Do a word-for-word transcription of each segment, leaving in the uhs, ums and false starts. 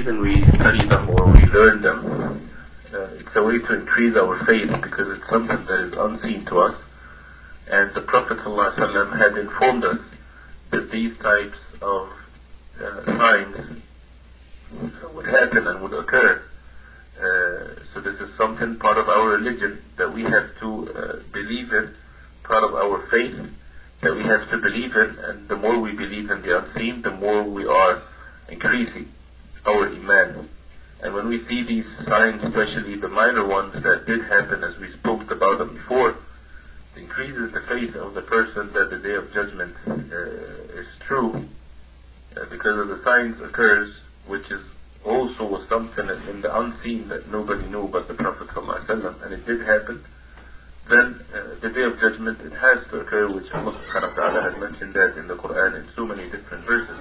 reason we study them or we learn them, uh, it's a way to increase our faith because it's something that is unseen to us. And the Prophet ﷺ had informed us that these types of uh, signs would happen and would occur. Uh, so this is something part of our religion that we have to uh, believe in, part of our faith that we have to believe in, and the more we believe in the unseen, the more we are increasing our iman. And when we see these signs, especially the minor ones that did happen as we spoke about them before, it increases the faith of the person that the Day of Judgment uh, is true, uh, because of the signs occurs, which is also was something in the unseen that nobody knew but the Prophet ﷺ, and it did happen. Then uh, the Day of Judgment, it has to occur, which Allah subhanahu wa ta'ala has mentioned that in the Quran in so many different verses.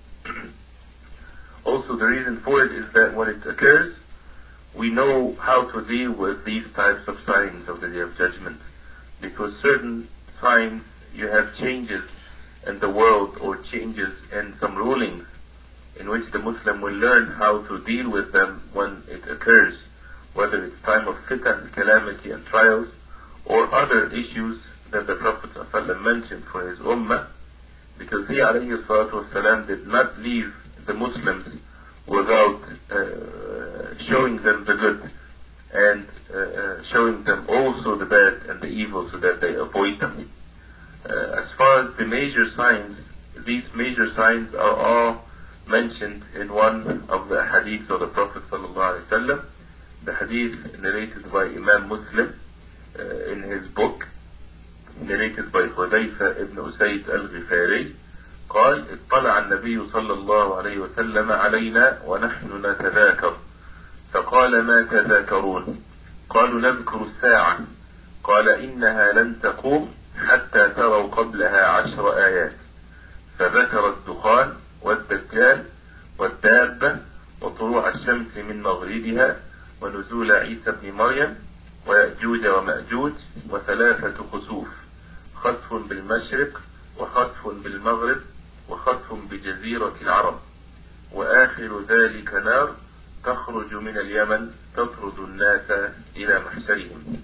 Also, the reason for it is that when it occurs, we know how to deal with these types of signs of the Day of Judgment. Because certain signs, you have changes in the world or changes in some rulings in which the Muslim will learn how to deal with them when it occurs, whether it's time of fitan, calamity and trials, or other issues that the Prophet ﷺ mentioned for his ummah, because he alayhi salatu wasalam did not leave the Muslims without uh, showing them the good and uh, showing them also the bad and the evil so that they avoid them. Uh, as far as the major signs, these major signs are all mentioned in one of the hadiths of the Prophet ﷺ, the hadith narrated by Imam Muslim uh, in his book, narrated by Hudayfa ibn Usayd al-Ghifari. قال اطلع النبي صلى الله عليه وسلم علينا ونحن نتذاكر فقال ما تذاكرون قالوا نذكر الساعة قال إنها لن تقوم حتى تروا قبلها عشر آيات فذكر الدخان والدجال والدابة وطلوع الشمس من مغربها ونزول عيسى بن مريم ويأجوج ومأجوج وثلاثة خسوف خسف بالمشرق وخسف بالمغرب وخسف بجزيرة العرب وآخر ذلك نار تخرج من اليمن تطرد الناس إلى محشرهم.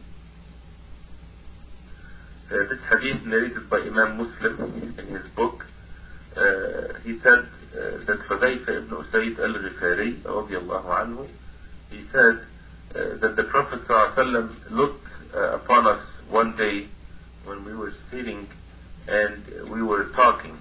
Uh, this hadith narrated by Imam Muslim in his book, uh, he said uh, that Hudayfa ibn Usayd al-Ghifari radiyallahu anhu, he said uh, that the Prophet ﷺ looked uh, upon us one day when we were sitting and we were talking.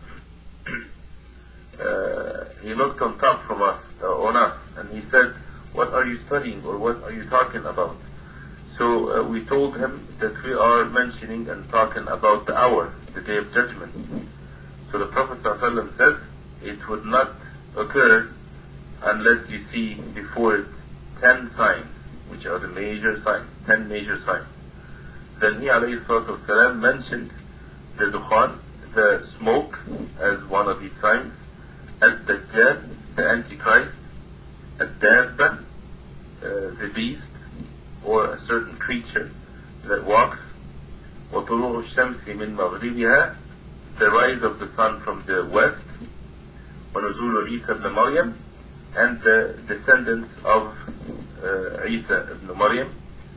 uh, he looked on top from us, uh, on us, and he said, what are you studying or what are you talking about? So uh, we told him that we are mentioning and talking about the hour, the Day of Judgment. So the Prophet ﷺ said, it would not occur unless you see before it ten signs, which are the major signs, ten major signs. Then he alayhi salatu wasalam mentioned the dukhan, the smoke, as one of these signs, ad-dajjal, the Antichrist, ad-dabba, uh, the beast, or a certain creature that walks, وَطُلُوعُ الشَّمْسِ مِنْ مَغْرِبِهَا, the rise of the sun from the west, وَنُزُولُ عِيسَى ibn Maryam, and the descendants of uh, Isa ibn Maryam,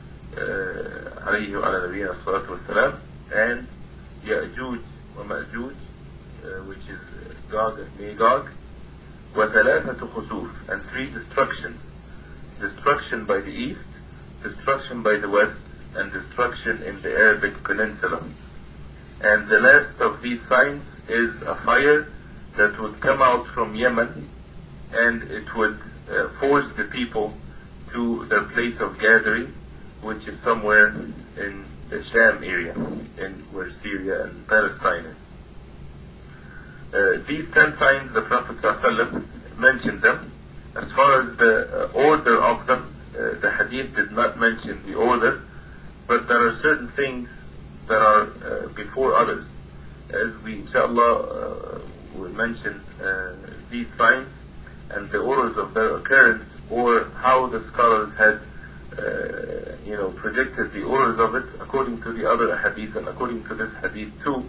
alayhi wa ala nabiyina salatu wassalam, and Ya'juj wa Ma'juj, uh, which is Gog and Magog, وَثَلَاثَةُ خُسُوف, and three destructions. Destruction by the east, destruction by the west, and destruction in the Arabic Peninsula. And the last of these signs is a fire that would come out from Yemen, and it would uh, force the people to their place of gathering, which is somewhere in the Sham area, in where Syria and Palestine is. Uh, these ten signs, the Prophet ﷺ mentioned them. As far as the uh, order of them, uh, the hadith did not mention the order, but there are certain things that are uh, before others. As we, inshallah, uh, will mention uh, these signs and the orders of their occurrence, or how the scholars had uh, you know, predicted the orders of it according to the other hadith and according to this hadith too.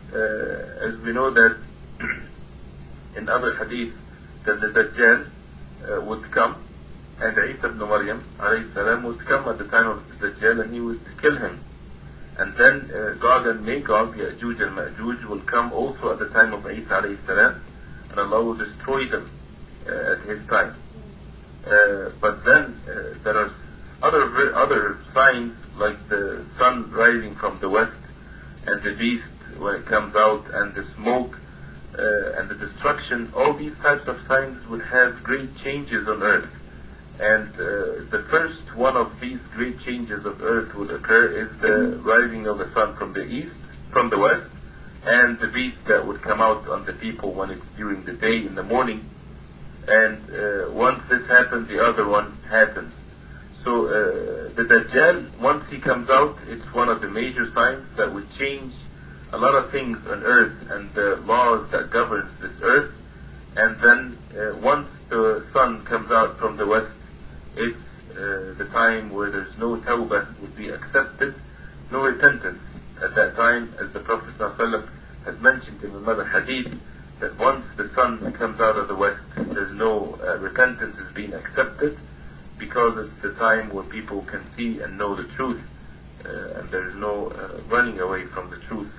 Uh, as we know that in other hadith that the Dajjal uh, would come, and Isa ibn Maryam alayhi salam would come at the time of the Dajjal, and he would kill him. And then uh, Gog and Magog, Ya'juj and Ma'juj, will come also at the time of Isa alayhi salam, and Allah will destroy them uh, at his time. Uh, but then uh, there are other other signs, like the sun rising from the west, and the beast when it comes out, and the smoke, uh, and the destruction. All these types of signs would have great changes on earth. And uh, the first one of these great changes of earth would occur is the rising of the sun from the east, from the west, and the beast that would come out on the people when it's during the day in the morning. And uh, once this happens, the other one happens. So uh, the Dajjal, once he comes out, it's one of the major signs that would change a lot of things on earth and the laws that governs this earth. And then uh, once the sun comes out from the west, it's uh, the time where there's no tawbah would be accepted, no repentance at that time, as the Prophet ﷺ has mentioned in another hadith, that once the sun comes out of the west, there's no uh, repentance is being accepted, because it's the time where people can see and know the truth, uh, and there's no uh, running away from the truth.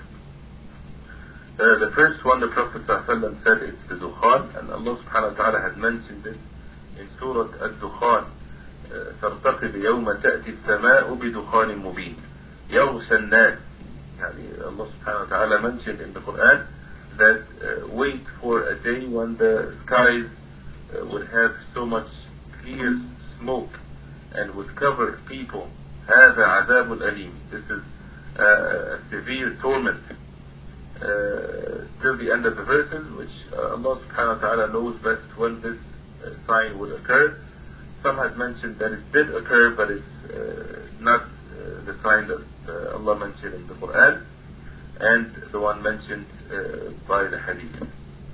Uh, the first one, the Prophet ﷺ said, it's the Dukhan, and Allah subhanahu wa ta'ala has mentioned it in Surah Al-Dukhan. فارتقب يوم تأتي السماء بدخان مبين يغشى الناس. يعني Allah subhanahu wa ta'ala mentioned in the Quran that uh, wait for a day when the skies uh, would have so much clear smoke and would cover people. هذا عذاب أليم. This is uh, a severe torment. Uh, till the end of the verses, which uh, Allah subhanahu wa ta'ala knows best when this uh, sign would occur. Some have mentioned that it did occur, but it's uh, not uh, the sign that uh, Allah mentioned in the Quran, and the one mentioned uh, by the Hadith.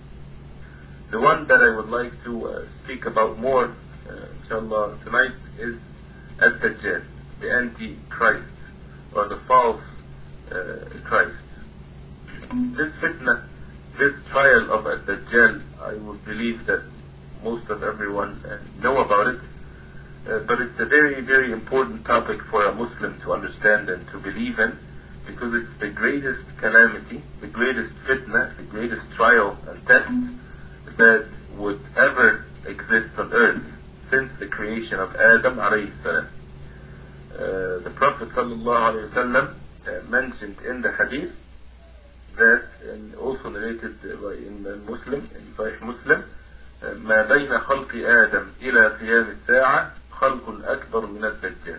The one that I would like to uh, speak about more, uh, inshallah, tonight is Ad-Dajjal, the Antichrist, or the false uh, Christ. This fitna, this trial of Ad-Dajjal, I would believe that most of everyone uh, know about it. Uh, but it's a very, very important topic for a Muslim to understand and to believe in, because it's the greatest calamity, the greatest fitna, the greatest trial and test that would ever exist on earth since the creation of Adam alayhi salam. Uh, the Prophet sallallahu alayhi wa sallam uh, mentioned in the hadith that, and also narrated by in Muslim, in Sahih Muslim, ما بين خلق آدم إلى قيام الساعة خلق أكبر من الدجال.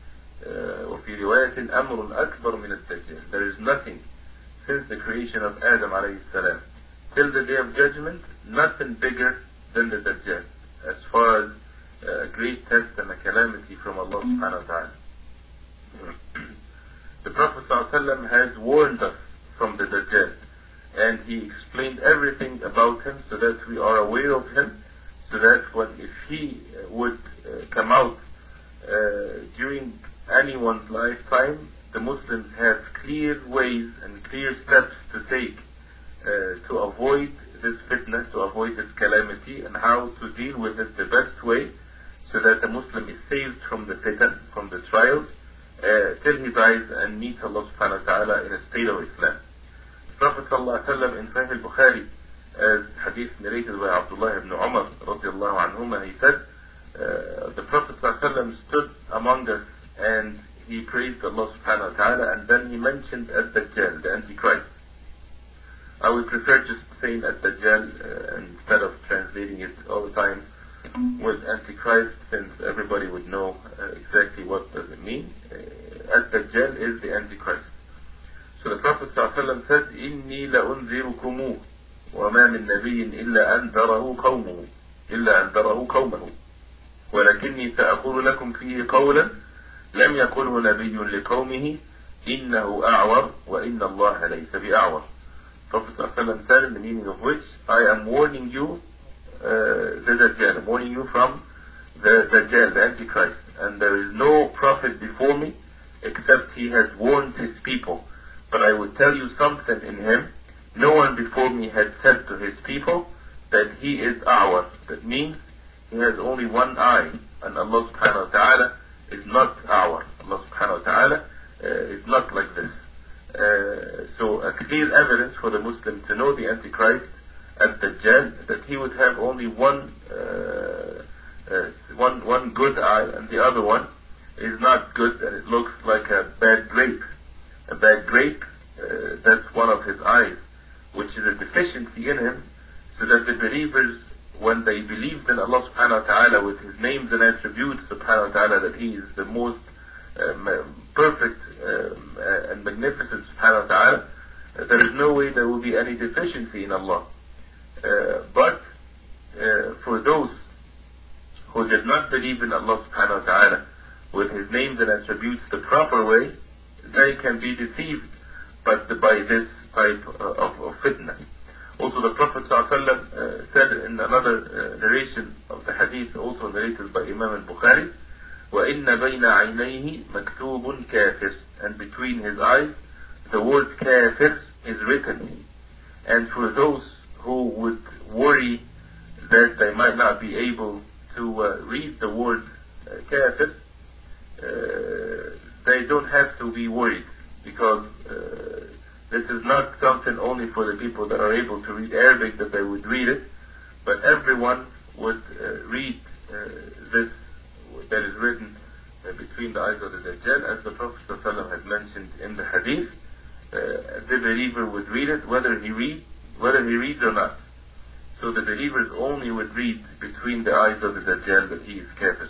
وفي رواية أمر أكبر من الدجال. There is nothing since the creation of Adam عليه السلام till the day of judgment, nothing bigger than the Dajjal, as far as a great test and a calamity from Allah subhanahu wa ta'ala. The Prophet ﷺ has warned us from the Dajjal, and he explained everything about him so that we are aware of him, so that when if he would uh, come out uh, during anyone's lifetime, the Muslims have clear ways and clear steps to take uh, to avoid this fitna, to avoid this calamity, and how to deal with it the best way, so that the Muslim is saved from the fitan, from the trials, uh, till he dies and meets Allah subhanahu wa ta'ala in a state of Islam. Prophet ﷺ in Sahih al-Bukhari, as hadith narrated by Abdullah ibn Umar radiallahu anhuma, he said, uh, the Prophet ﷺ stood among us and he praised Allah subhanahu wa ta'ala, and then he mentioned Ad-Dajjal, the Antichrist. I would prefer just saying Ad-Dajjal uh, instead of translating it all the time with Antichrist, since everybody would know uh, exactly what does it mean. Uh, Ad-Dajjal is the Antichrist. So the Prophet ﷺ said, إِنِّي لَأُنذِرُكُمُ وَمَا مِن نَبِيٍّ إِلَّا أَنذَرَهُ قَوْمُهُ إِلَّا أَنذَرَهُ قَوْمَهُ وَلَكِنِّي سَأَقُولُ لَكُمْ فِيهِ قَوْلًا لَمْ يَقُلْهُ نَبِيٌّ لِقَوْمِهِ إِنَّهُ أَعْوَرُ وَإِنَّ اللَّهَ لَيْسَ بِأَعْوَرُ. Prophet ﷺ said, in the meaning of which, I am warning you, uh, the Dajjal, I'm warning you from the Dajjal, the Antichrist, and there is no prophet before me except he has warned his people. But I would tell you something in him. No one before me had said to his people that he is A'war. That means he has only one eye, and Allah subhanahu wa ta'ala is not our. Allah subhanahu wa ta'ala uh, is not like this. Uh, so a clear evidence for the Muslim to know the Antichrist as Dajjal, that he would have only one, uh, uh, one, one good eye, and the other one is not good, and it looks like a bad grape. A bad grape, uh, that's one of his eyes, which is a deficiency in him, so that the believers, when they believed in Allah subhanahu wa ta'ala with his names and attributes subhanahu wa ta'ala, that he is the most um, perfect um, and magnificent subhanahu wa ta'ala, uh, there is no way there will be any deficiency in Allah. Uh, but uh, for those who did not believe in Allah subhanahu wa ta'ala with his names and attributes the proper way, they can be deceived but by this type of, of fitna. Also the Prophet ﷺ, uh, said in another uh, narration of the hadith, also narrated by Imam al-Bukhari, وَإِنَّ بَيْنَ عَيْنَيْهِ مَكْتُوبٌ كَافِرٌ, and between his eyes the word kafir is written. And for those who would worry that they might not be able to uh, read the word uh, kafir, uh, they don't have to be worried, because uh, this is not something only for the people that are able to read Arabic that they would read it, but everyone would uh, read uh, this that is written uh, between the eyes of the Dajjal, as the Prophet ﷺ has mentioned in the hadith. Uh, the believer would read it whether he read, whether he reads or not. So the believers only would read between the eyes of the Dajjal that he is kafir.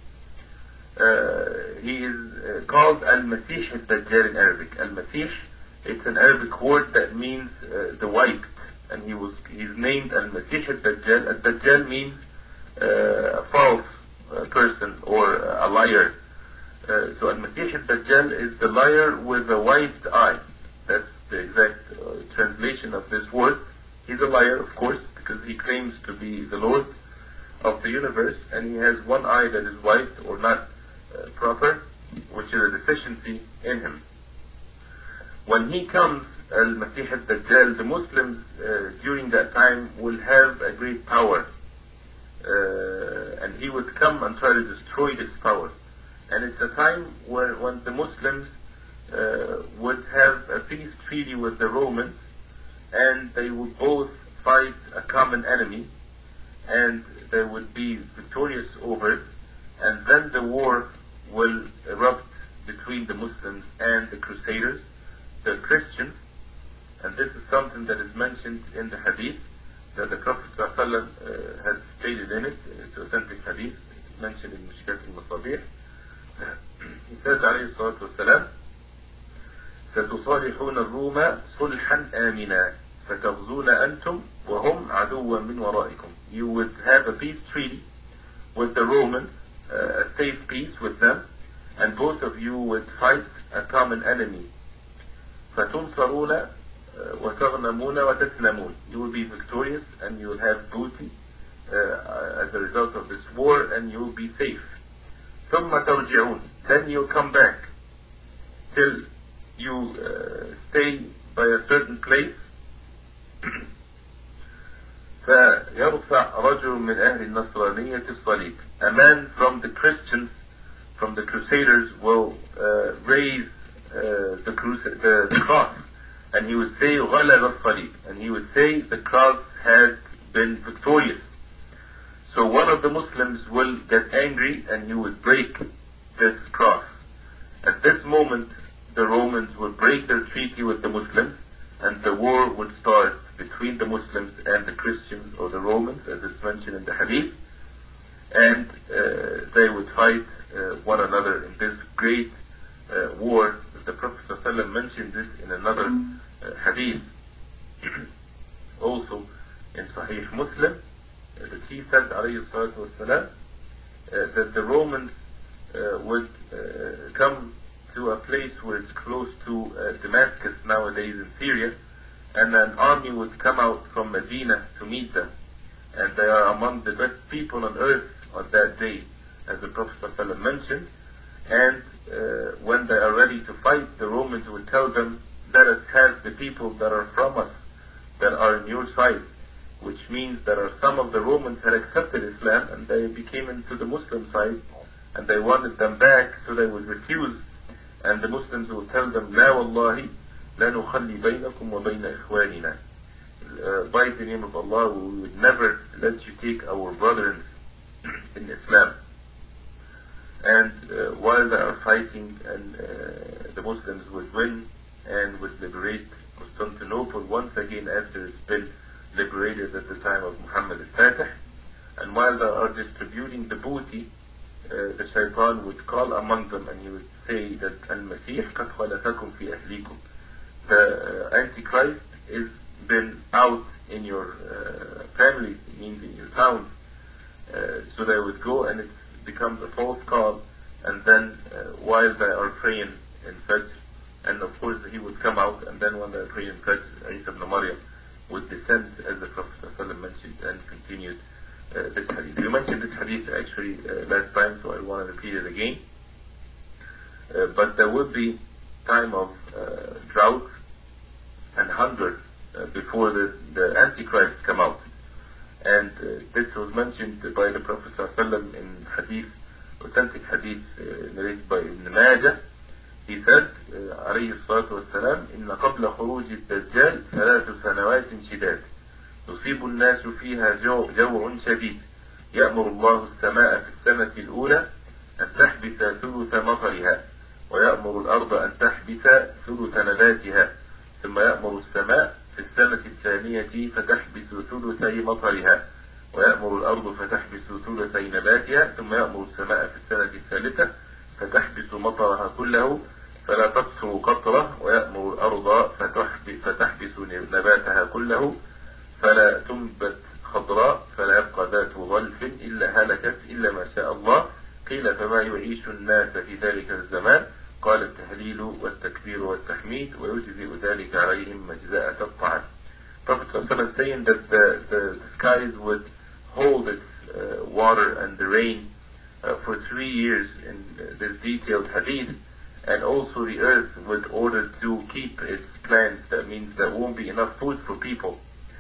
Uh, he is uh, called Al-Masih al-Dajjal in Arabic. Al-Masih, it's an Arabic word that means uh, the wiped, and he was he's named Al-Masih al-Dajjal. Al-Dajjal means uh, a false uh, person or uh, a liar. Uh, so Al-Masih al-Dajjal is the liar with a wiped eye. That's the exact uh, translation of this word. He's a liar, of course, because he claims to be the Lord of the universe, and he has one eye that is wiped or not uh, proper, which is a deficiency in him. When he comes, Al-Masih al-Dajjal, the Muslims uh, during that time will have a great power, uh, and he would come and try to destroy this power. And it's a time where when the Muslims uh, would have a peace treaty with the Romans, and they would both fight a common enemy, and they would be victorious over it, and then the war will erupt between the Muslims and the Crusaders, the Christians. And this is something that is mentioned in the hadith that the Prophet ﷺ uh, has stated in it. It's authentic hadith mentioned in Mishkat al-Masabih. He says, alayhi salatu wasalam, ستصالحون الروم صلحا آمنا فتغزون أنتم وهم عدوا من ورائكم. You would have a peace treaty with the Romans, uh, a safe peace with them, and both of you would fight a common enemy. فَتُنْصَرُونَ وَتَغْنَمُونَ وَتَسْلَمُونَ. You will be victorious and you will have booty uh, as a result of this war, and you will be safe. ثُمَّ تَرْجِعُونَ. Then you'll come back till you uh, stay by a certain place. فَيَرْفَعْ رَجُلٌ مِنْ أَهْلِ النَّصْرَانِيَّةِ الصَّلِيبِ. A man from the Christians, from the Crusaders, will uh, raise uh, the, crusade, the, the cross, and he would say غَلَبَ الصَّلِيبِ, and he would say the cross has been victorious. So one of the Muslims will get angry and he would break this cross. At this moment the Romans would break their treaty with the Muslims, and the war would start between the Muslims and the Christians or the Romans, as it's mentioned in the hadith, and uh, they would fight uh, one another in this great uh, war. The Prophet ﷺ mentioned this in another uh, hadith also in Sahih Muslim, uh, that he said alayhi salatu wasalam, uh, that the Romans uh, would uh, come to a place where it's close to uh, Damascus nowadays in Syria, and an army would come out from Medina to meet them, and they are among the best people on earth on that day, as the Prophet ﷺ mentioned. And uh, when they are ready to fight, the Romans would tell them, let us have the people that are from us, that are on your side, which means there are some of the Romans had accepted Islam and they became into the Muslim side and they wanted them back, so they would refuse, and the Muslims would tell them, لا والله لا نخلي بينكم وبين إخواننا. Uh, by the name of Allah, we would never let you take our brothers in Islam. And uh, while they are fighting, and uh, the Muslims would win and would liberate Constantinople once again after it's been liberated at the time of Muhammad al-Fatih. And while they are distributing the booty, uh, the Shaitan would call among them and he would say that Al-Masih قد خلفكم في أهليكم. The uh, Antichrist is been out in your uh, family, means in your towns. Uh, so they would go and it becomes a false call, and then uh, while they are praying in Fajr, and of course he would come out, and then when they are praying in Fajr, Isa ibn Maryam would descend, as the Prophet ﷺ mentioned, and continued uh, this hadith. We mentioned this hadith actually uh, last time, so I want to repeat it again. Uh, but there would be time of uh, drought and hunger Uh, before the, the Antichrist come out. And uh, this was mentioned by the Prophet ﷺ in hadith, authentic hadith uh, narrated by Ibn Majah. He said, عليه الصلاة والسلام, إن قبل خروج الدجال ثلاث سنوات شداد يصيب الناس فيها جو, جوع شديد يأمر الله السماء في السنة الأولى أن تحبس ثلث مطرها ويأمر الأرض أن تحبس ثلث نباتها ثم يأمر السماء في السنة الثانية فتحبس ثلثي مطرها ويأمر الأرض فتحبس ثلثي نباتها ثم يأمر السماء في السنة الثالثة فتحبس مطرها كله فلا تقصر قطرة ويأمر الأرض فتحبس نباتها كله فلا تنبت خضراء فلا يبقى ذات ظلف إلا هلكت إلا ما شاء الله. قيل فما يعيش الناس في ذلك الزمان؟ قال التهليل والتكبير والتحميد ويجزئ ذلك عليهم مجزاءة الطعام. Prophet ﷺ saying that the, the skies would hold its uh, water and the rain uh, for three years in this detailed hadith, and also the earth would order to keep its plants. That means there won't be enough food for people.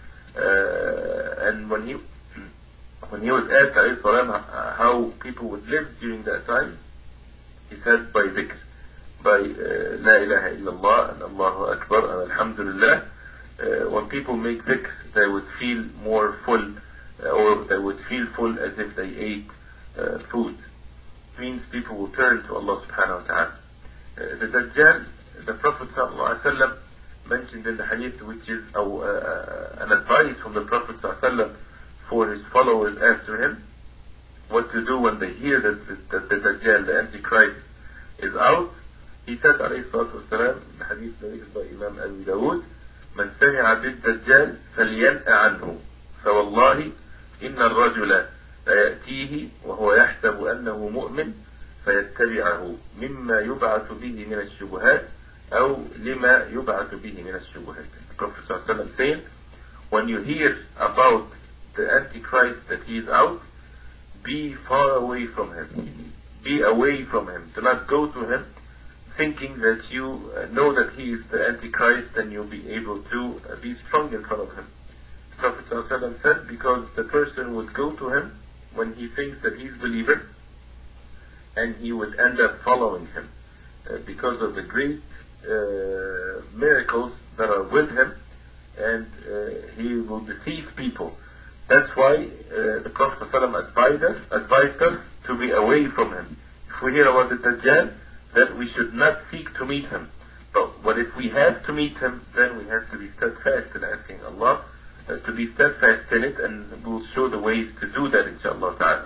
Uh, and when he when he was asked uh, how people would live during that time, he said by dhikr, by uh, La ilaha illallah and Allahu Akbar and Alhamdulillah. Uh, when people make dhikr, they would feel more full, uh, or they would feel full as if they ate uh, food. It means people will turn to Allah subhanahu wa ta'ala. Uh, the Dajjal, the Prophet sallallahu alaihi wasallam mentioned in the hadith, which is uh, uh, an advice from the Prophet sallallahu alaihi wasallam for his followers after him, what to do when they hear that the, that the Dajjal, the Antichrist, is out. He said عليه الصلاة والسلام, the hadith narrated by Imam Abu Dawud, من سمع بالدجال فلينأ عنه فوالله إن الرجل لا يأتيه وهو يحسب أنه مؤمن فيتبعه مما يبعث به من الشبهات أو لما يبعث به من الشبهات. The Prophet صلى الله عليه وسلم saying, when you hear about the Antichrist that he is out, be far away from him. Be away from him. Do not go to him thinking that you uh, know that he is the Antichrist and you'll be able to uh, be strong in front of him. The Prophet ﷺ said, because the person would go to him when he thinks that he's a believer, and he would end up following him uh, because of the great uh, miracles that are with him, and uh, he will deceive people. That's why uh, the Prophet ﷺ advised us, advised us to be away from him. If we hear about the Dajjal, that we should not seek to meet him. But what if we have to meet him, then we have to be steadfast in asking Allah uh, to be steadfast in it, and we'll show the ways to do that, inshaAllah ta'ala.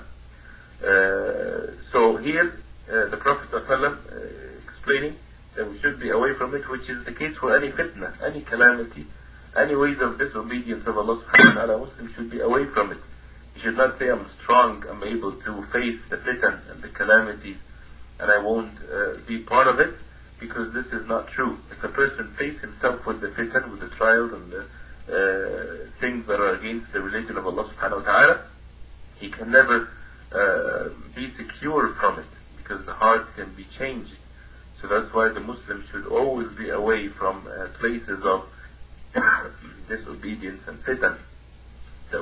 Uh, so here, uh, the Prophet ﷺ uh, explaining that we should be away from it, which is the case for any fitna, any calamity, any ways of disobedience of Allah subhanahu wa ta'ala. Muslims should be away from it. You should not say, I'm strong, I'm able to face the fitan and the calamities, and I won't uh, be part of it, because this is not true. If a person faces himself with the fitan, with the trials and the uh, things that are against the religion of Allah subhanahu wa ta'ala, he can never uh, be secure from it, because the heart can be changed. So that's why the Muslim should always be away from uh, places of disobedience and fitan. The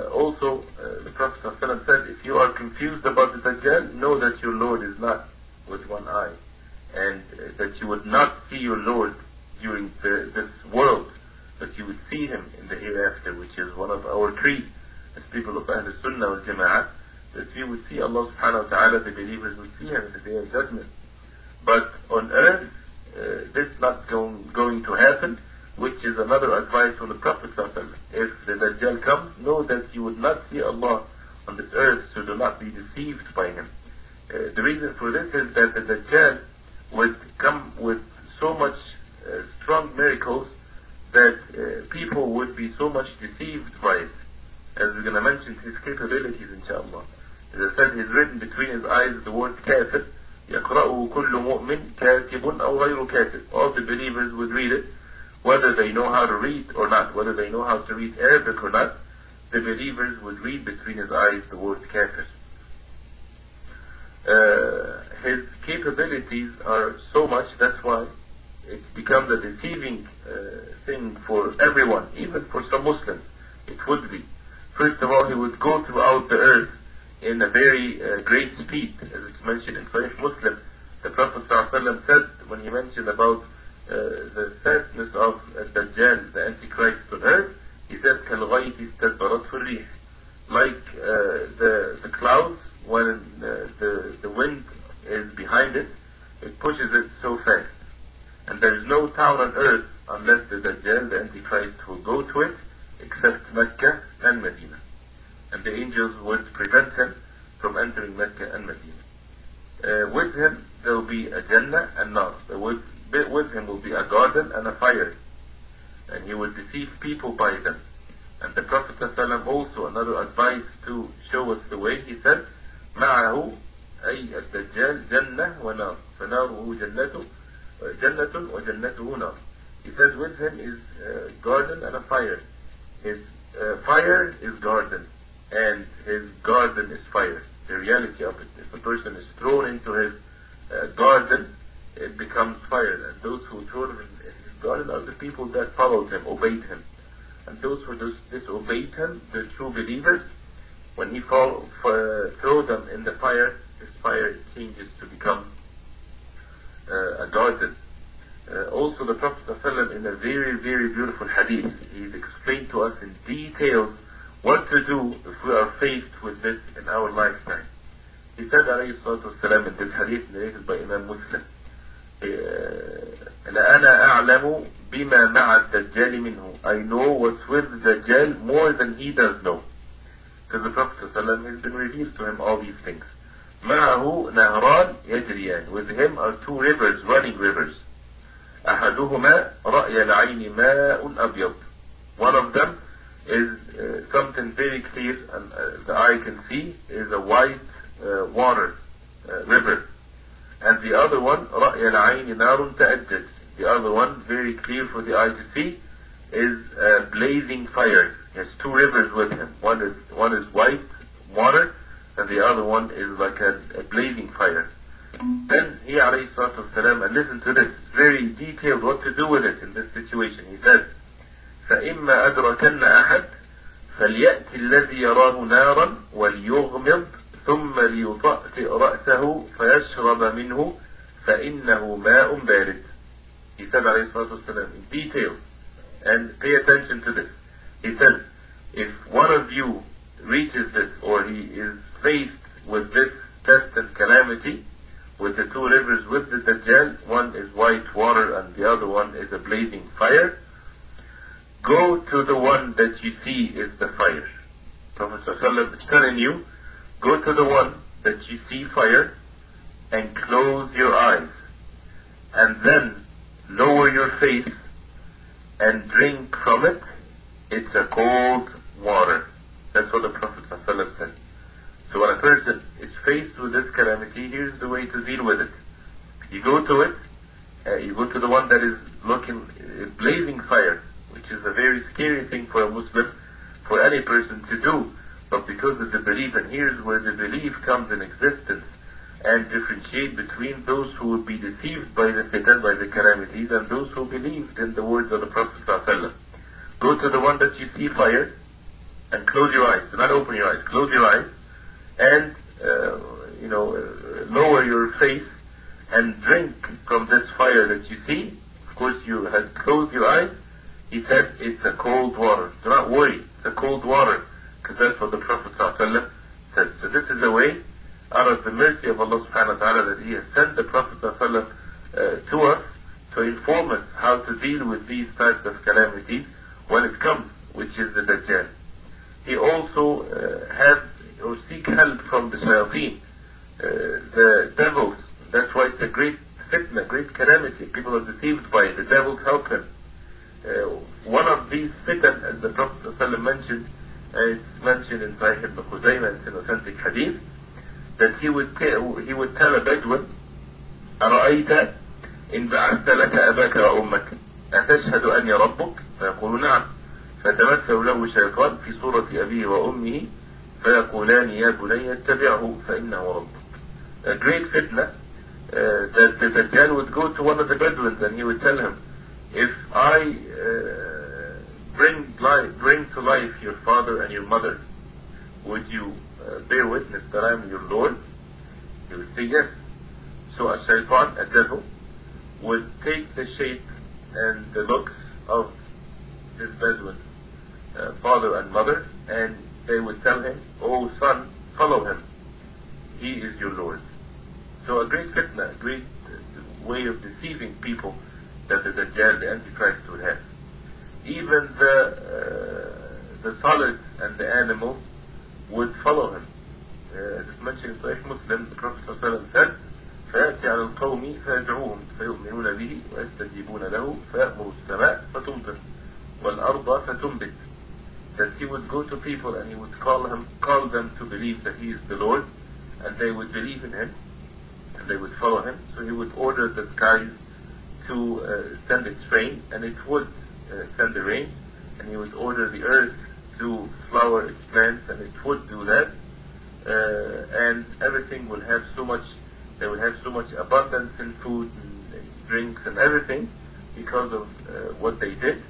also, uh, the Prophet ﷺ said, if you are confused about the Dajjal, know that your Lord is not with one eye, and uh, that you would not see your Lord during the, this world, but you would see him in the hereafter, which is one of our creed as people of Ahl Sunnah wal Jama'ah, that we would see Allah subhanahu wa ta'ala, the believers would see him in the day of judgment. But on earth, uh, this is not going, going to happen, which is another advice from the Prophet ﷺ. If the Dajjal comes, know that you would not see Allah on this earth, so do not be deceived by him. Uh, the reason for this is that the Dajjal would come with so much uh, strong miracles that uh, people would be so much deceived by it. As we're going to mention his capabilities, inshallah. As I said, he's written between his eyes the word kafir. يَقْرَأُهُ كُلُّ مُؤْمِنٍ كَاتِبٌ أَوْ غَيْرُ كَاتِبٍ. All the believers would read it, whether they know how to read or not, whether they know how to read Arabic or not. The believers would read between his eyes the word kafir. Uh, his capabilities are so much, that's why it becomes a deceiving uh, thing for everyone, even for some Muslims. It would be. First of all, he would go throughout the earth in a very uh, great speed, as it's mentioned in Sahih Muslim. The Prophet ﷺ said, when he mentioned about uh, the fastness of uh, Dajjal, the Antichrist on earth, he said, كَالْغَيْثِ اسْتَدْبَرَتْهُ الرِّيحُ. Like uh, the, the clouds, when uh, the, the wind is behind it, it pushes it so fast. And there is no town on earth unless the Dajjal, the Antichrist, will go to it, except Mecca and Medina. And the angels would prevent him from entering Mecca and Medina. Uh, with him there will be a Jannah and Nar. With, with him will be a garden and a fire. And he will deceive people by them. And the Prophet ﷺ also, another advice to show us the way, he said, معه أي الدجال جنة ونار فناره جنته جنة وجنته نار. He said with him is a garden and a fire. His uh, fire is garden, and his garden is fire. The reality of it. If a person is thrown into his uh, garden, it becomes fire. And those who thrown him in his garden are the people that followed him, obeyed him. And those who dis- disobeyed him, the true believers, when he fall, uh, throw them in the fire, this fire changes to become uh, a garden. Uh, also the Prophet ﷺ, in a very, very beautiful hadith, he's explained to us in detail what to do if we are faced with this in our lifetime. He said, alayhi salatu wasalam, in this hadith narrated by Imam Muslim, لَأَنَا أَعْلَمُ بِمَا مَعَ الدَّجَّالِ مِنْهُ. I know what's with the Dajjal more than he does know. Because the Prophet ﷺ has been revealed to him all these things. مَعَهُ نَهْرَانْ يَجْرِيَانِ. With him are two rivers, running rivers. أحدهما رأي العين ماء أبيض. One of them is uh, something very clear and uh, the eye can see, is a white uh, water uh, river. And the other one, رأي العين نار تأجج. The other one, very clear for the eye to see, is a blazing fire. He has two rivers with him. One is one is white water, and the other one is like a, a blazing fire. Then he, alayhi salatu wasalam, and listen to this, very detailed what to do with it in this situation. He says, فَإِمَّا أَدْرَكَنَّ أَحَدٍ فَلْيَأْتِ الَّذِي يَرَاهُ نَارًا وَلْيُغْمِضْ ثُمَّ لِيُطَأْتِئْ رَأْسَهُ فَيَشْرَبَ مِنْهُ فَإِنَّهُ مَاءٌ بَارِدٌ. He said, alayhi salatu wasalam, in detail, and pay attention to this. He said, if one of you reaches this, or he is faced with this test and calamity, with the two rivers with the Dajjal, one is white water and the other one is a blazing fire, go to the one that you see is the fire. Prophet ﷺ is telling you, go to the one that you see fire and close your eyes, and then lower your face and drink from it. It's a cold water. That's what the Prophet ﷺ said. So when a person is faced with this calamity, here's the way to deal with it. You go to it, uh, you go to the one that is looking uh, blazing fire, which is a very scary thing for a Muslim, for any person to do. But because of the belief, and here's where the belief comes in existence, and differentiate between those who will be deceived by the fitan, by the calamities, and those who believed in the words of the Prophet ﷺ. Go to the one that you see fire, and close your eyes. Do not open your eyes. Close your eyes and, uh, you know, uh, lower your face and drink from this fire that you see. Of course, you had closed your eyes. He said, it's a cold water. Do not worry, it's a cold water, because that's what the Prophet ﷺ said. So this is a way, out of the mercy of Allah subhanahu wa ta'ala, that He has sent the Prophet ﷺ uh, to us to inform us how to deal with these types of calamities when it comes, which is the Dajjal. He also uh, has or seek help from the shayateen, uh, the devils. That's why it's a great fitna, great calamity. People are deceived by it. The devils help him. Uh, one of these fitan, as the Prophet ﷺ mentioned, uh, it's mentioned in Sahih ibn Khuzaymah, it's an authentic hadith, that he would tell, he would tell a Bedouin, أرأيت إن بعثت لك أباك وأمك أتشهد أني ربك؟ فيقول نعم. فتمثل له شيطان في صورة أبيه وأمه فيقولان يا بني اتبعه فإنه ربك. A great fitna, uh, that the Dajjal would go to one of the Bedouins and he would tell him, if I uh, bring life, bring to life your father and your mother, would you uh, bear witness that I am your Lord? He would say yes. So a shaitan, a devil, would take the shape and the looks of this Bedouin uh, father and mother, and they would tell him, oh son, follow him, he is your Lord. So a great fitna, a great uh, way of deceiving people that the Dajjal, the Antichrist, would have. Even the uh, the solids and the animals would follow him. Uh, as it's mentioned in Sahih Muslim, the Prophet ﷺ said, فَيَأْتِي عَلَى الْقَوْمِ فَيَدْعُوهُمْ فَيُؤْمِنُونَ بِهِ وَيَسْتَجِيبُونَ لَهُ فَيَأْمُرُ السَّمَاءَ فَتُمْطِرُ وَالْأَرْضَ فَتُنْبِتُ. That he would go to people and he would call him, call them to believe that he is the Lord, and they would believe in him, and they would follow him. So he would order the skies to uh, send its rain, and it would uh, send the rain, and he would order the earth to flower its plants, and it would do that, uh, and everything will have so much, they will have so much abundance in food and, and drinks and everything because of uh, what they did.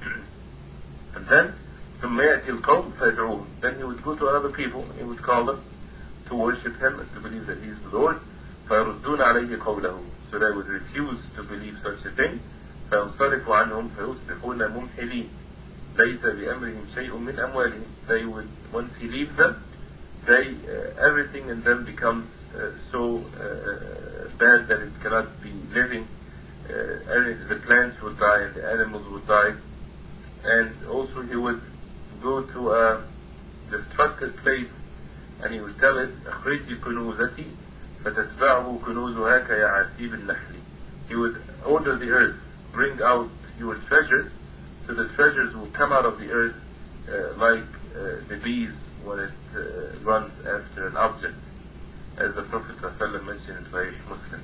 And then, ثم يأتي القوم فيدعوهم. Then he would go to other people and he would call them to worship him and to believe that he is the Lord. فيردون عليه قوله. So they would refuse to believe such a thing. فينصرف عنهم فيصبحون ممحلين ليس بأمرهم شيء من أموالهم. They would, once he leaves them, they uh, everything in them becomes uh, so uh, bad that it cannot be living. Uh, the plants would die and the animals would die. And also he would go to a destructive place and he would tell it, أخرجي كنوزتي فتتبعه كنوزها كيعاسيب النحل. He would order the earth, bring out your treasures, so the treasures will come out of the earth uh, like uh, the bees when it uh, runs after an object, as the Prophet ﷺ mentioned in Sahih Muslim.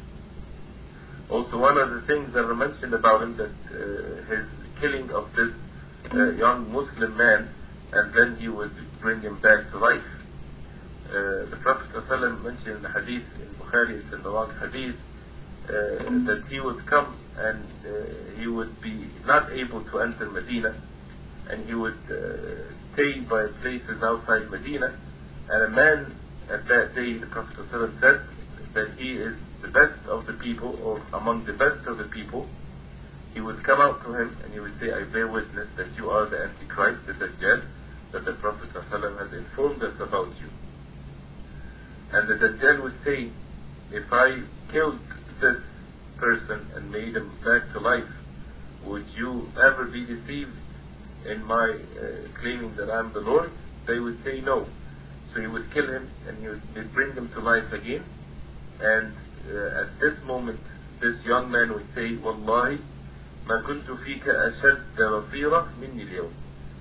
Also, one of the things that are mentioned about him, that uh, his killing of this uh, young Muslim man, and then he would bring him back to life. Uh, the Prophet ﷺ mentioned in the hadith in Bukhari, it's in the long hadith, uh, that he would come and uh, he would be not able to enter Medina, and he would uh, stay by places outside Medina, and a man at that day, the Prophet ﷺ said that he is the best of the people, or among the best of the people. He would come out to him and he would say, I bear witness that you are the Antichrist, the Dajjal, that the Prophet ﷺ has informed us about you. And the Dajjal would say, if I killed this person and made him back to life, would you ever be deceived in my uh, claiming that I'm the Lord? They would say no. So he would kill him and he would they'd bring him to life again. And uh, at this moment, this young man would say, Wallahi, ما كنت فيك أشد بصيرة مني اليوم.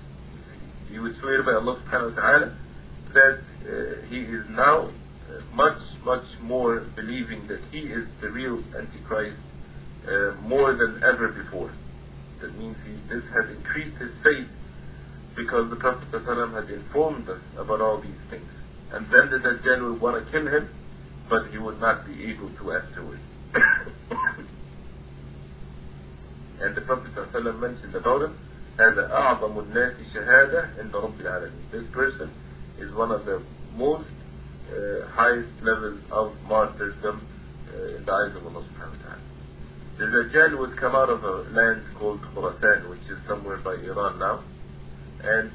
He would swear by Allah subhanahu wa ta'ala that uh, he is now uh, much, much more believing that he is the real Antichrist uh, more than ever before. That means he, this has increased his faith because the Prophet ﷺ had informed us about all these things. And then the Dajjal would want to kill him, but he would not be able to afterwards. And the Prophet ﷺ mentioned about him هذا أعظم الناس شهادة عند رب العالمين. This person is one of the most uh, highest levels of martyrdom uh, in the eyes of Allah subhanahu wa ta'ala. The Dajjal would come out of a land called Khurasan, which is somewhere by Iran now, and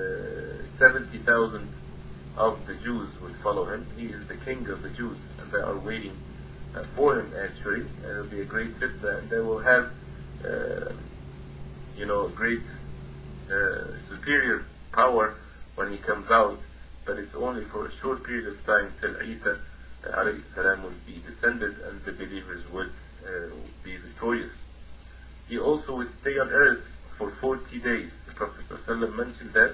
uh, seventy thousand of the Jews would follow him. He is the king of the Jews, and they are waiting uh, for him actually, and it will be a great fitna, and they will have uh, you know, great uh, superior power when he comes out, but it's only for a short period of time till Isa uh, alayhi salam will be descended and the believers would uh, be victorious. He also would stay on earth for forty days. The Prophet ﷺ mentioned that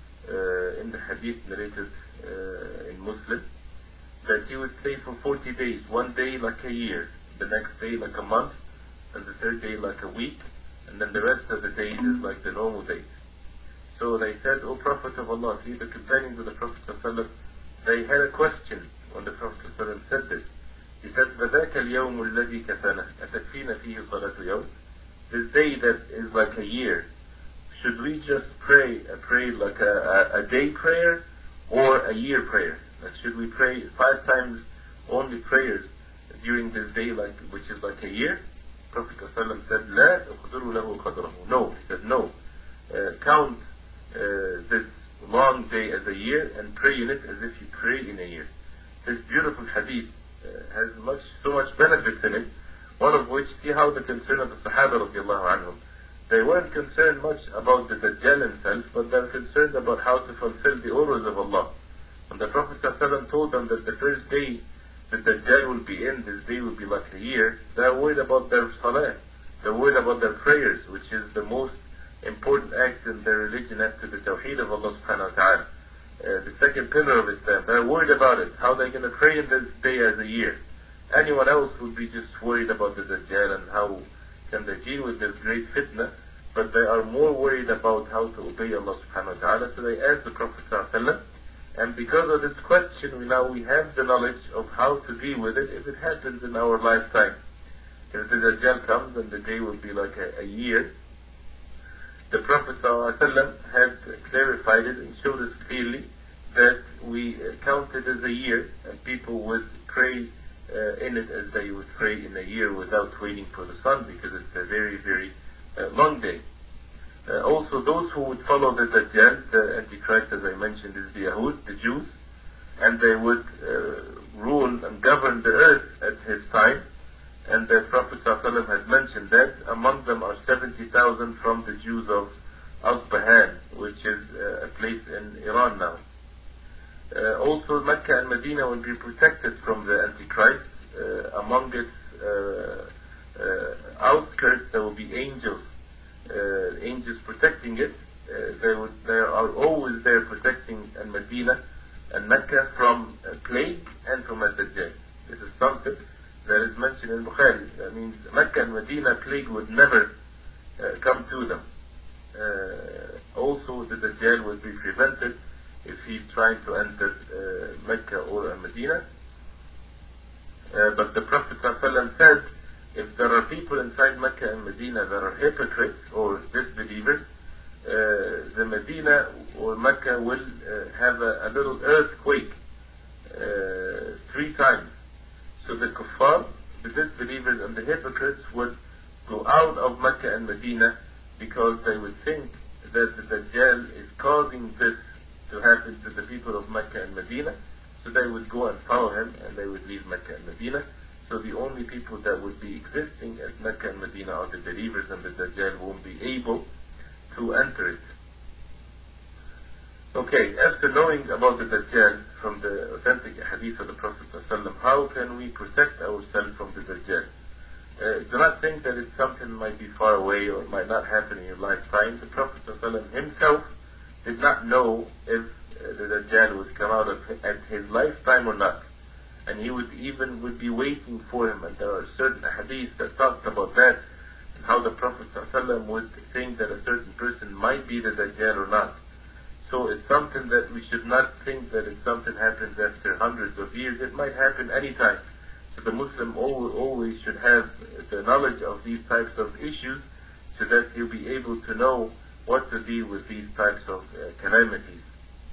uh, in the hadith narrated uh, in Muslim, that he would stay for forty days, one day like a year, the next day like a month, and the third day like a week, and then the rest of the days is like the normal days. So they said, O Prophet of Allah, see the companions of the Prophet ﷺ, they had a question when the Prophet ﷺ said this. He said, فَذَاكَ الْيَوْمُ الَّذِي كَفَانَهُ أَتَكْفِينَ فِيهِ صَلَاةُ يَوْمٍ. This day that is like a year, should we just pray a prayer like a, a, a day prayer or a year prayer? Like should we pray five times only prayers during this day, like which is like a year? Prophet ﷺ said, لا أخذروا له قدره. No, he said no. Uh, count uh, this long day as a year and pray in it as if you pray in a year. This beautiful hadith uh, has much, so much benefits in it. One of which, see how the concern of the Sahaba radiallahu anhum, they weren't concerned much about the Dajjal himself, but they were concerned about how to fulfill the orders of Allah. When the Prophet ﷺ told them that the first day the Dajjal will be in, this day will be like a year, they're worried about their salah, they're worried about their prayers, which is the most important act in their religion after the Tawheed of Allah subhanahu wa ta'ala. Uh, the second pillar of Islam, they're worried about it, how they're going to pray in this day as a year. Anyone else would be just worried about the Dajjal and how can they deal with this great fitna, but they are more worried about how to obey Allah subhanahu wa ta'ala. So they asked the Prophet sallallahu alaihi wasallam, and because of this question, we now we have the knowledge of how to deal with it if it happens in our lifetime. If the Dajjal comes, then the day will be like a, a year. The Prophet ﷺ had clarified it and showed us clearly that we count it as a year, and people would pray uh, in it as they would pray in a year without waiting for the sun, because it's a very, very uh, long day. Uh, also, those who would follow the Dajjal, the Antichrist, as I mentioned, is the Yahud, the Jews, and they would uh, rule and govern the earth at his time. And the Prophet ﷺ has mentioned that among them are seventy thousand from the Jews of Asbahan, which is uh, a place in Iran now. Uh, also, Mecca and Medina will be protected from the Antichrist. Uh, among its uh, uh, outskirts, there will be angels. Uh, angels protecting it. Uh, they would, they are always there protecting and Medina and Mecca from a plague and from a Dajjal. This is something that is mentioned in Bukhari. That means Mecca and Medina plague would never uh, come to them. Uh, also, the Dajjal would be prevented if he's trying to enter uh, Mecca or Medina. Uh, but the Prophet ﷺ said, if there are people inside Mecca and Medina that are hypocrites or disbelievers, uh, the Medina or Mecca will uh, have a, a little earthquake uh, three times. So the kuffar, the disbelievers and the hypocrites would go out of Mecca and Medina because they would think that the Dajjal is causing this to happen to the people of Mecca and Medina. So they would go and follow him and they would leave Mecca and Medina. So the only people that would be existing at Mecca and Medina are the believers, and the Dajjal won't be able to enter it. Okay, after knowing about the Dajjal from the authentic hadith of the Prophet ﷺ, how can we protect ourselves from the Dajjal? Uh, do not think that it's something that might be far away or might not happen in your lifetime. The Prophet ﷺ himself did not know if uh, the Dajjal would come out of at his lifetime or not. And he would even would be waiting for him, and there are certain hadiths that talked about that, and how the Prophet ﷺ would think that a certain person might be the Dajjal or not. So it's something that we should not think that if something happens after hundreds of years, it might happen anytime. So the Muslim always should have the knowledge of these types of issues, so that he'll be able to know what to deal with these types of uh, calamities.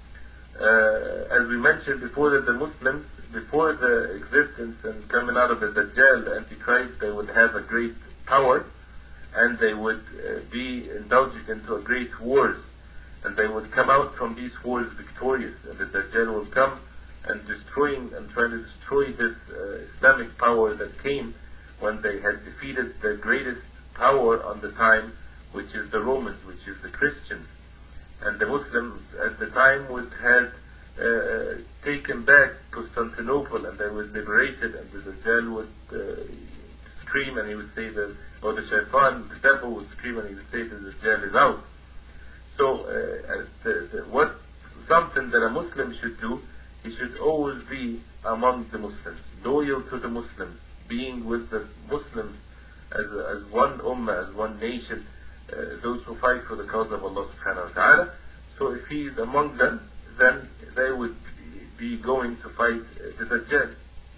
Uh, as we mentioned before, that the Muslims, before the existence and coming out of the Dajjal, the Antichrist, they would have a great power, and they would uh, be indulged into a great wars, and they would come out from these wars victorious, and the Dajjal will come and destroying and trying to destroy this uh, Islamic power that came when they had defeated the greatest power on the time, which is the Romans, which is the Christians. And the Muslims at the time would have uh, taken back Constantinople, and they were liberated, and the Dajjal would uh, scream, and he would say that, or the Shaitan, the devil would scream, and he would say that the Dajjal is out. So uh, the, the, what something that a Muslim should do, he should always be among the Muslims, loyal to the Muslims, being with the Muslims as, as one ummah, as one nation, uh, those who fight for the cause of Allah subhanahu wa ta'ala. So if he is among them, then they would be going to fight uh, the Dajjal.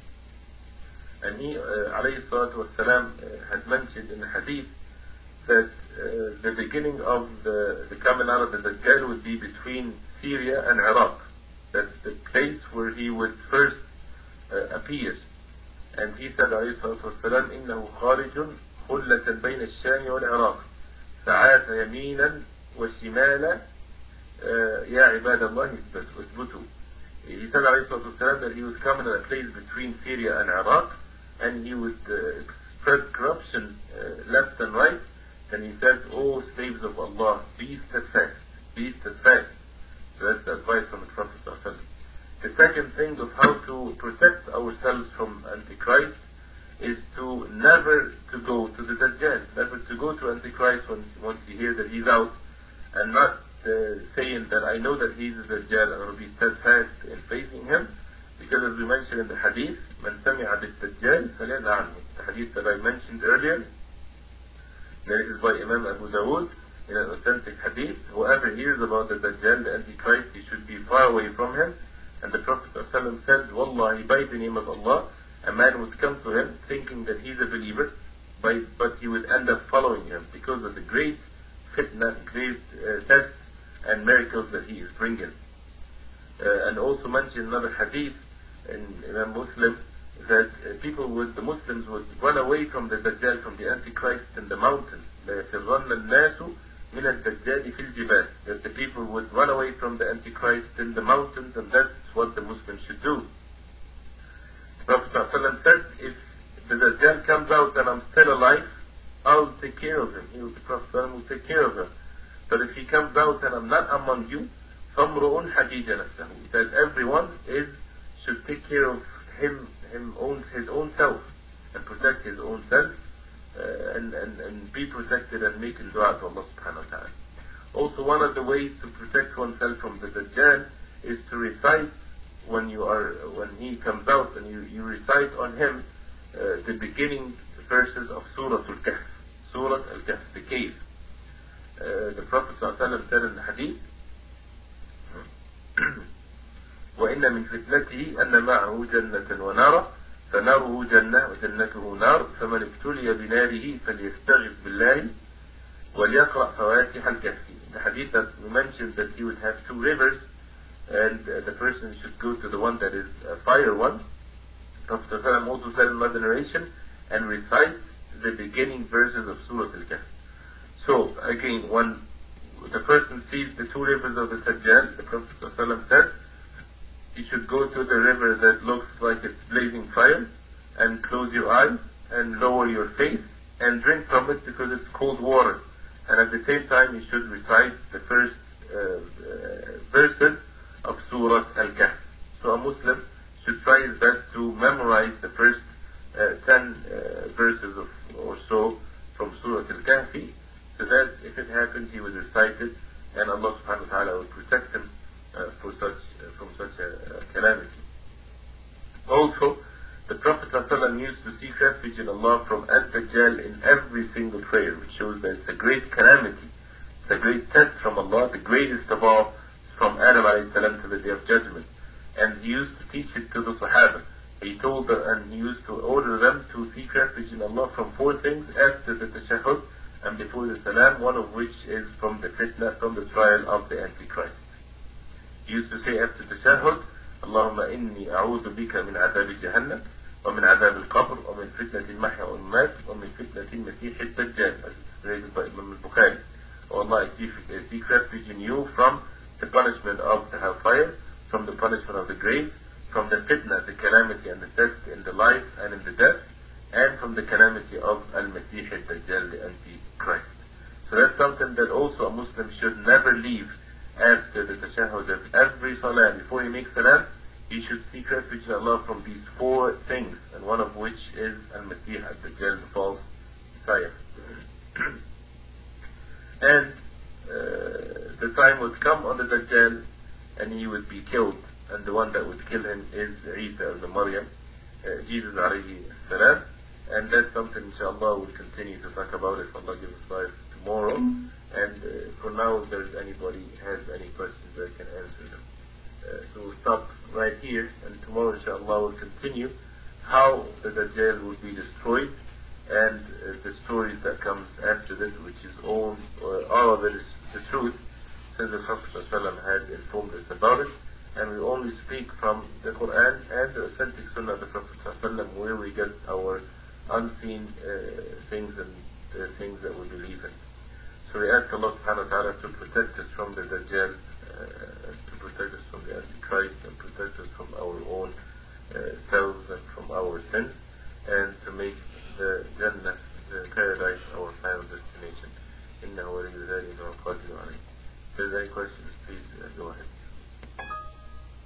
And he, uh, alayhi salatu wasalam, uh, had mentioned in the hadith that uh, the beginning of the, the coming out of the Dajjal would be between Syria and Iraq. That's the place where he would first uh, appear. And he said, عليه الصلاة والسلام, إنه خارج خلة بين الشام والعراق فعاد يمينا وشمالا يا عباد الله اثبتوا. He said, عليه الصلاة والسلام, that he was coming to a place between Syria and Iraq, and he would uh, spread corruption uh, left and right. And he said, "O slaves of Allah, be steadfast, be steadfast." So that's the advice from the Prophet ﷺ. The second thing of how to protect ourselves from Antichrist is to never to go to the Dajjal, never to go to Antichrist once, once you hear that he's out, and not uh, saying that I know that he's the Dajjal and I will be steadfast in facing him, because as we mentioned in the hadith, من سمع بالدجال فلينهى عنه. The hadith that I mentioned earlier, that is by Imam Abu Dawood, in an authentic hadith, whoever hears about the Dajjal, the Antichrist, he should be far away from him. And the Prophet ﷺ said, Wallahi, by the name of Allah, a man would come to him thinking that he's a believer, by, but he would end up following him because of the great fitna, great uh, tests and miracles that he is bringing. Uh, and also mentioned another hadith in Imam Muslim, that uh, people would, the Muslims would run away from the Dajjal, from the Antichrist in the mountains. لَيَفِرَّنَّ النَّاسُ مِنَ الدَّجَّالِ فِي الْجِبَالِ. That the people would run away from the Antichrist in the mountains, and that's what the Muslims should do. The Prophet ﷺ said, if the Dajjal comes out and I'm still alive, I'll take care of him. He will, the Prophet ﷺ will take care of him. But if he comes out and I'm not among you, فَامْرُؤٌ حَجِيجَ نَفْسَهُ. That everyone is should take care of him, him own, his own self, and protect his own self, uh, and, and, and be protected and make dua to Allah subhanahu wa ta'ala. Also, one of the ways to protect oneself from the Dajjal is to recite when you are, when he comes out, and you, you recite on him uh, the beginning verses of Surah Al-Kahf, Surah Al-Kahf, the cave. Uh, the Prophet ﷺ said in the hadith, وَإِنَّ مِنْ فِتْنَتِهِ أَنَّ مَعَهُ جَنَّةً وَنَارًا فَنَارُهُ جَنَّةٌ وَجَنَّتُهُ نَارٌ فَمَنِ ابْتُلِيَ بِنَارِهِ فَلْيَسْتَغِثْ بِاللَّهِ وَلْيَقْرَأْ فَوَاتِحَ الْكَهْفِ. The hadith that we mentioned that he would have two rivers, and uh, the person should go to the one that is a fire one. Prophet ﷺ also said in another narration, and recite the beginning verses of Surah Al-Kahf. So again, when the person sees the two rivers of the Dajjal, the Prophet ﷺ said, you should go to the river that looks like it's blazing fire, and close your eyes, and lower your face, and drink from it because it's cold water. And at the same time, you should recite the first uh, uh, verses of Surah Al-Kahf. So a Muslim should try his best to memorize the first uh, ten uh, verses of, or so from Surah Al-Kahfi, so that if it happens, he would recite it, and Allah subhanahu wa ta'ala would protect him uh, for such, uh, from such a uh, calamity. Also, the Prophet ﷺ used to seek refuge in Allah from Ad-Dajjal in every single prayer, which shows that it's a great calamity. It's a great test from Allah, the greatest of all, from Adam alayhi salam to the Day of Judgment. And he used to teach it to the Sahaba. He told them, and he used to order them to seek refuge in Allah from four things after the Tashahhud and before the salam, one of which is from the fitna, from the trial of the Antichrist. He used to say after the tashahhud, اللهم إني أعوذ بك من عذاب جهنم ومن عذاب القبر ومن فتنة المحيا والممات ومن فتنة المسيح الدجال, as stated by Imam al-Bukhari. Oh Allah, I seek, I seek refuge in you from the punishment of the hellfire, from the punishment of the grave, from the fitna, the calamity and the test in the life and in the death, and from the calamity of Al-Masih al-Dajjal, the Antichrist. So that's something that also a Muslim should never leave after the tashahhud of every salah. Before he makes salam, he should seek refuge in Allah from these four things, and one of which is Al-Masih al-Dajjal, the false Messiah. And uh, the time would come on the Dajjal, and he would be killed, and the one that would kill him is Isa ibn Maryam, uh, Jesus alayhi salam. And that's something inshallah we'll continue to talk about if Allah gives us life tomorrow. And uh, for now, if there's anybody has any questions, I can answer them. Uh, so we'll stop right here, and tomorrow inshallah we'll continue how the Dajjal will be destroyed, and uh, the stories that comes after this, which is all, uh, all of it is the truth, since the Prophet ﷺ had informed us about it. And we only speak from the Quran and the authentic Sunnah of the Prophet ﷺ, where we get our unseen uh, things and uh, things that we believe in. So we ask Allah subhanahu wa ta'ala to protect us from the Dajjal, uh, to protect us from the Antichrist, and protect us from our own uh, selves and